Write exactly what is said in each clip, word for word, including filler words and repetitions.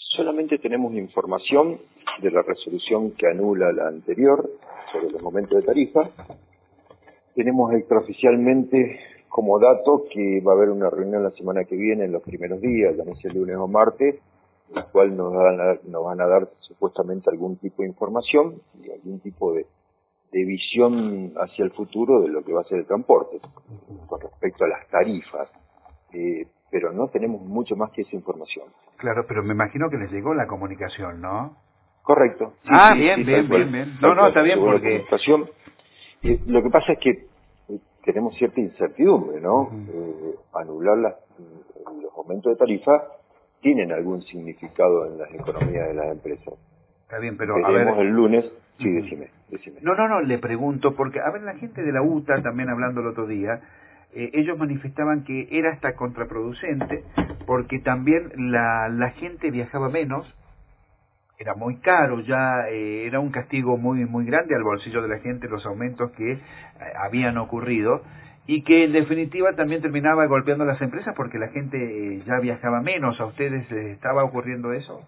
Solamente tenemos información de la resolución que anula la anterior sobre los aumentos de tarifa. Tenemos extraoficialmente como dato que va a haber una reunión la semana que viene, en los primeros días, ya no sé, el lunes o martes, en la cual nos van, a, nos van a dar supuestamente algún tipo de información y algún tipo de, de visión hacia el futuro de lo que va a ser el transporte con respecto a las tarifas. Eh, pero no tenemos mucho más que esa información. Claro, pero me imagino que les llegó la comunicación, ¿no? Correcto. Sí, ah, sí, bien, sí, bien, bien, bien. No, no, está bien porque... La comunicación. Eh, lo que pasa es que eh, tenemos cierta incertidumbre, ¿no? Uh-huh. Eh, anular las, los aumentos de tarifa tienen algún significado en las economías de las empresas. Está bien, pero Veremos a ver... el lunes. Sí, Uh-huh. decime, decime. No, no, no, le pregunto, porque, a ver, la gente de la U T A, también hablando el otro día, eh, ellos manifestaban que era hasta contraproducente, porque también la, la gente viajaba menos, era muy caro ya, eh, era un castigo muy muy grande al bolsillo de la gente los aumentos que eh, habían ocurrido, y que en definitiva también terminaba golpeando a las empresas porque la gente eh, ya viajaba menos. ¿A ustedes les estaba ocurriendo eso?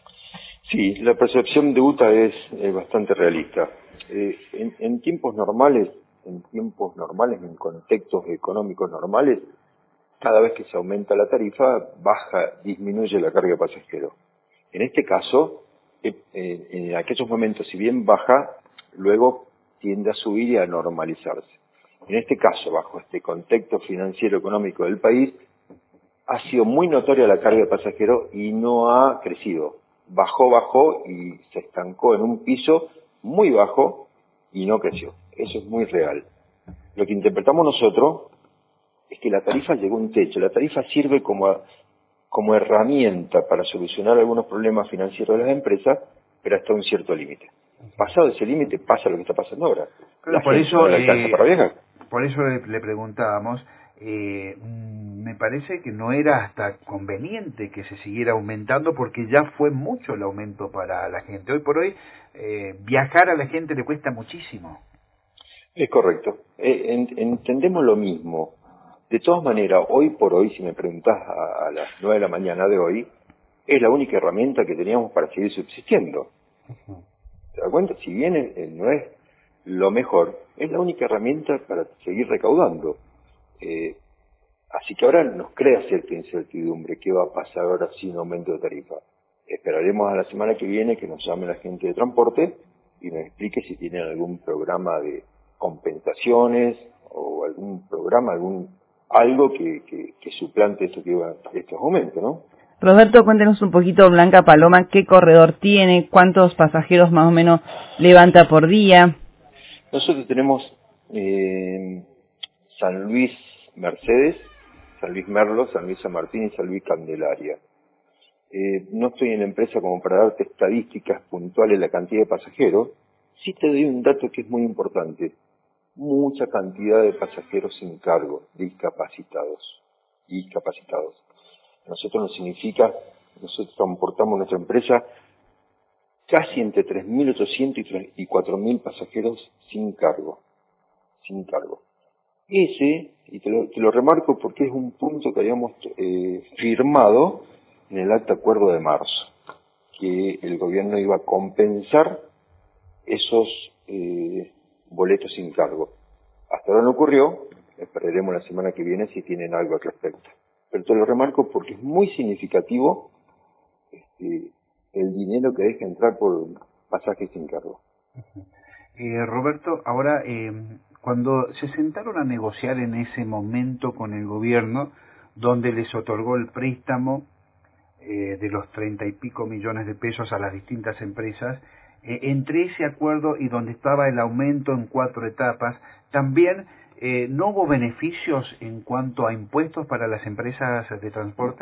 Sí, la percepción de U T A es, es bastante realista. Eh, en, en tiempos normales, en tiempos normales, en contextos económicos normales, cada vez que se aumenta la tarifa, baja, disminuye la carga de pasajeros. En este caso, eh, eh, en aquellos momentos, si bien baja, luego tiende a subir y a normalizarse. En este caso, bajo este contexto financiero económico del país, ha sido muy notoria la carga de pasajeros y no ha crecido. Bajó, bajó y se estancó en un piso muy bajo y no creció. Eso es muy real. Lo que interpretamos nosotros es que la tarifa llegó a un techo. La tarifa sirve como, como herramienta para solucionar algunos problemas financieros de las empresas, pero hasta un cierto límite. Pasado ese límite pasa lo que está pasando ahora. Claro, La por gente eso, no le alcanza eh, para viajar. por eso le, le preguntábamos, eh, me parece que no era hasta conveniente que se siguiera aumentando porque ya fue mucho el aumento para la gente. Hoy por hoy, eh, viajar a la gente le cuesta muchísimo. Es correcto. Eh, en, entendemos lo mismo. De todas maneras, hoy por hoy, si me preguntás a, a las nueve de la mañana de hoy, es la única herramienta que teníamos para seguir subsistiendo. Uh-huh. ¿Te das cuenta? Si bien eh, no es lo mejor, es la única herramienta para seguir recaudando. Eh, así que ahora nos crea cierta incertidumbre. ¿Qué va a pasar ahora sin aumento de tarifa? Esperaremos a la semana que viene que nos llame la gente de transporte y nos explique si tienen algún programa de compensaciones o algún programa, algún algo que, que, que suplante esto que va, estos aumentos, ¿no? Roberto, cuéntenos un poquito, Blanca Paloma, qué corredor tiene, cuántos pasajeros más o menos levanta por día. Nosotros tenemos eh, San Luis Mercedes, San Luis Merlo, San Luis San Martín y San Luis Candelaria. Eh, no estoy en la empresa como para darte estadísticas puntuales de la cantidad de pasajeros. Sí te doy un dato que es muy importante. Mucha cantidad de pasajeros sin cargo, discapacitados. Discapacitados. Nosotros nos significa, nosotros transportamos nuestra empresa casi entre tres mil ochocientos y cuatro mil pasajeros sin cargo. Sin cargo. Ese, y te lo, te lo remarco porque es un punto que habíamos eh, firmado en el acta acuerdo de marzo, que el gobierno iba a compensar esos eh, boletos sin cargo. Hasta ahora no ocurrió, esperaremos la semana que viene si tienen algo al respecto. Pero te lo remarco porque es muy significativo este, el dinero que deja entrar por pasajes sin cargo. Eh, Roberto, ahora, eh, cuando se sentaron a negociar en ese momento con el gobierno, donde les otorgó el préstamo eh, de los treinta y pico millones de pesos a las distintas empresas, eh, entre ese acuerdo y donde estaba el aumento en cuatro etapas, también eh, ¿no hubo beneficios en cuanto a impuestos para las empresas de transporte?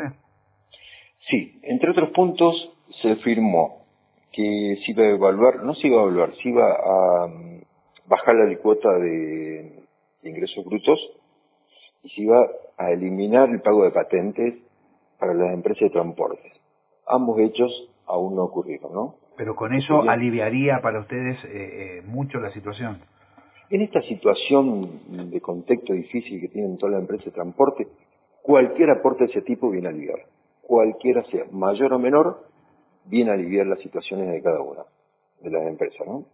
Sí, entre otros puntos se firmó que se iba a evaluar, no se iba a evaluar, se iba a um, bajar la alícuota de, de ingresos brutos y se iba a eliminar el pago de patentes para las empresas de transportes. Ambos hechos aún no ocurrieron, ¿no? Pero con eso sería... aliviaría para ustedes eh, eh, mucho la situación. En esta situación de contexto difícil que tienen todas las empresas de transporte, cualquier aporte de ese tipo viene a aliviar. Cualquiera sea, mayor o menor, bien aliviar las situaciones de cada una de las empresas, ¿no?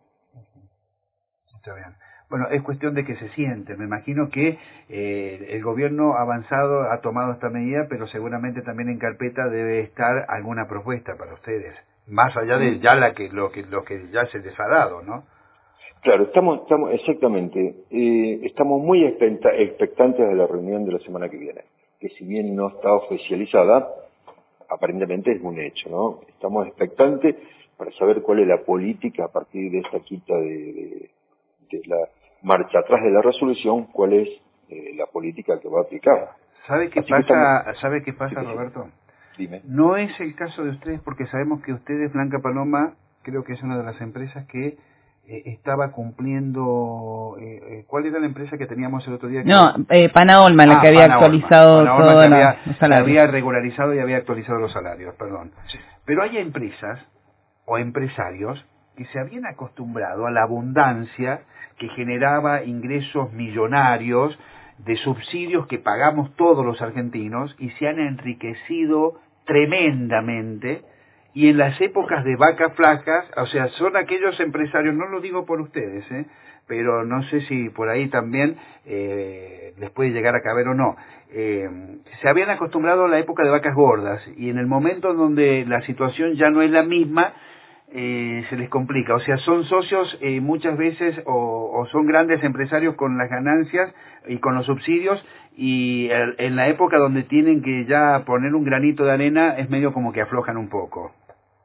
Está bien. Bueno, es cuestión de que se siente. Me imagino que eh, el gobierno avanzado ha tomado esta medida, pero seguramente también en carpeta debe estar alguna propuesta para ustedes, más allá de ya la que lo que lo que ya se les ha dado, ¿no? Claro, estamos, estamos exactamente, eh, estamos muy expecta- expectantes de la reunión de la semana que viene, que si bien no está oficializada, aparentemente es un hecho, ¿no? Estamos expectantes para saber cuál es la política a partir de esta quita de, de, de la marcha atrás de la resolución, cuál es eh, la política que va a aplicar. ¿Sabe qué Así que pasa, estamos... sabe qué pasa, Sí, sí. Roberto? Dime. No es el caso de ustedes porque sabemos que ustedes, Blanca Paloma, creo que es una de las empresas que eh, estaba cumpliendo... Eh, eh, ¿Cuál era la empresa que teníamos el otro día? Que... No, eh, Pana Olma, la ah, que había Pana actualizado Olma. Pana Olma todos que había, los que salarios. había regularizado y había actualizado los salarios, perdón. Sí. Pero hay empresas o empresarios que se habían acostumbrado a la abundancia que generaba ingresos millonarios de subsidios que pagamos todos los argentinos y se han enriquecido tremendamente, y en las épocas de vacas flacas, o sea, son aquellos empresarios, no lo digo por ustedes, ¿eh? pero no sé si por ahí también eh, les puede llegar a caber o no, eh, se habían acostumbrado a la época de vacas gordas, y en el momento en donde la situación ya no es la misma, eh, se les complica, o sea, son socios eh, muchas veces o, o son grandes empresarios con las ganancias y con los subsidios, y el, en la época donde tienen que ya poner un granito de arena es medio como que aflojan un poco.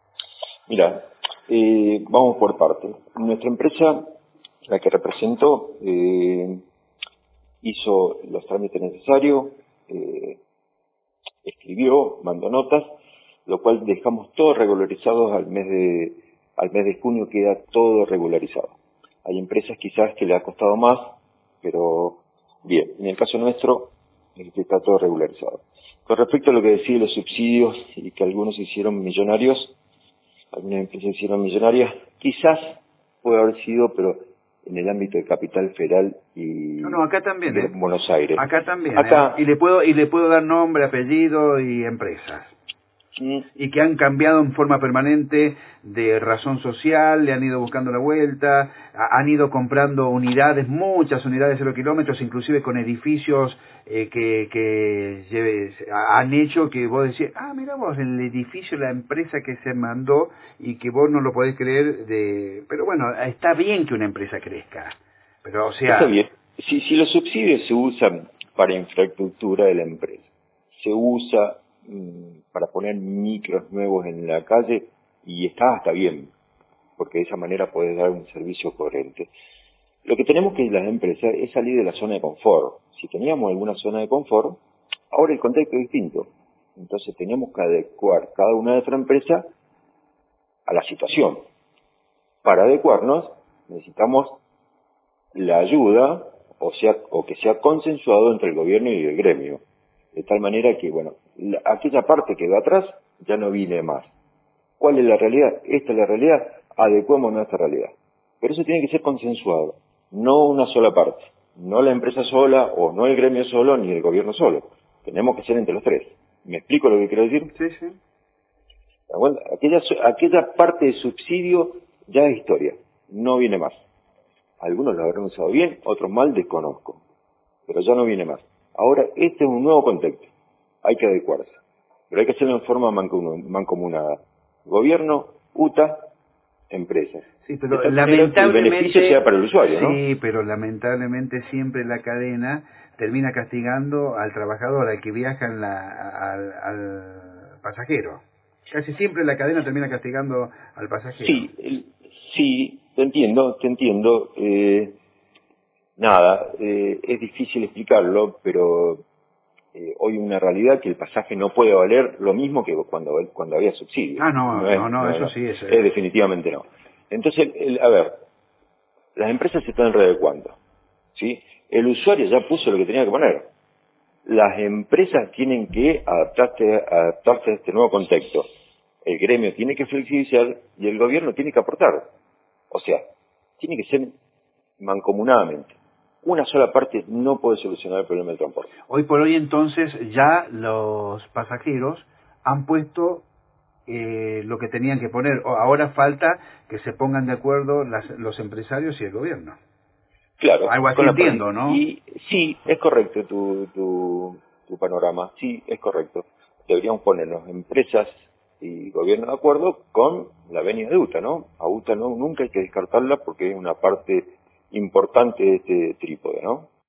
Mira, eh, vamos por partes. Nuestra empresa, la que represento, eh, hizo los trámites necesarios, eh, escribió, mandó notas, lo cual dejamos todo regularizado al mes de al mes de junio, queda todo regularizado. Hay empresas quizás que le ha costado más, pero bien, en el caso nuestro está todo regularizado. Con respecto a lo que decía de los subsidios y que algunos se hicieron millonarios, algunas empresas se hicieron millonarias, quizás puede haber sido, pero en el ámbito de Capital Federal y No, no, acá también, de ¿eh? Buenos Aires. Acá también, Acá, ¿eh? Y le puedo y le puedo dar nombre, apellido y empresas. mm, Y que han cambiado en forma permanente de razón social, le han ido buscando la vuelta, a, han ido comprando unidades, muchas unidades de cero kilómetros, inclusive con edificios eh, que, que lleve, han hecho que vos decís, ah, mira vos, el edificio, la empresa que se mandó, y que vos no lo podés creer, de pero bueno, está bien que una empresa crezca, pero o sea... está bien. Si, si los subsidios se usan para infraestructura de la empresa, se usa mm, para poner micros nuevos en la calle, y está hasta bien, porque de esa manera podés dar un servicio coherente. Lo que tenemos que las empresas es salir de la zona de confort. Si teníamos alguna zona de confort, ahora el contexto es distinto. Entonces tenemos que adecuar cada una de nuestra empresa a la situación. Para adecuarnos necesitamos la ayuda, o sea, o que sea consensuado entre el gobierno y el gremio, de tal manera que, bueno, la, aquella parte que va atrás ya no viene más. ¿Cuál es la realidad? Esta es la realidad, adecuamos nuestra realidad. Pero eso tiene que ser consensuado, no una sola parte, no la empresa sola, o no el gremio solo, ni el gobierno solo. Tenemos que ser entre los tres. ¿Me explico lo que quiero decir? Sí, sí. Bueno, aquella, aquella parte de subsidio ya es historia, no viene más. Algunos lo habrán usado bien, otros mal, desconozco. Pero ya no viene más. Ahora, este es un nuevo contexto. Hay que adecuarse. Pero hay que hacerlo en forma mancomunada. Gobierno, U T A, empresas. Sí, pero de tal manera que el beneficio sea para el usuario, ¿no? Sí, pero lamentablemente siempre la cadena termina castigando al trabajador, al que viaja en la, al, al pasajero. Casi siempre la cadena termina castigando al pasajero. Sí, el, sí, te entiendo, te entiendo. Eh, nada, eh, es difícil explicarlo, pero eh, hoy una realidad que el pasaje no puede valer lo mismo que cuando cuando había subsidio. Ah, no, No, es, no, no, no, eso no, sí es. es definitivamente no. Entonces, el, a ver, las empresas se están readecuando, ¿sí? El usuario ya puso lo que tenía que poner. Las empresas tienen que adaptarse, adaptarse a este nuevo contexto. El gremio tiene que flexibilizar y el gobierno tiene que aportar. O sea, tiene que ser mancomunadamente. Una sola parte no puede solucionar el problema del transporte. Hoy por hoy entonces ya los pasajeros han puesto eh, lo que tenían que poner. Ahora falta que se pongan de acuerdo las, los empresarios y el gobierno. Claro. Algo así entiendo, ¿no? Y sí, es correcto tu, tu, tu panorama, sí, es correcto. Deberíamos ponernos empresas y gobierno de acuerdo con la venia de U T A, ¿no? A U T A no, nunca hay que descartarla porque es una parte importante de este trípode, ¿no?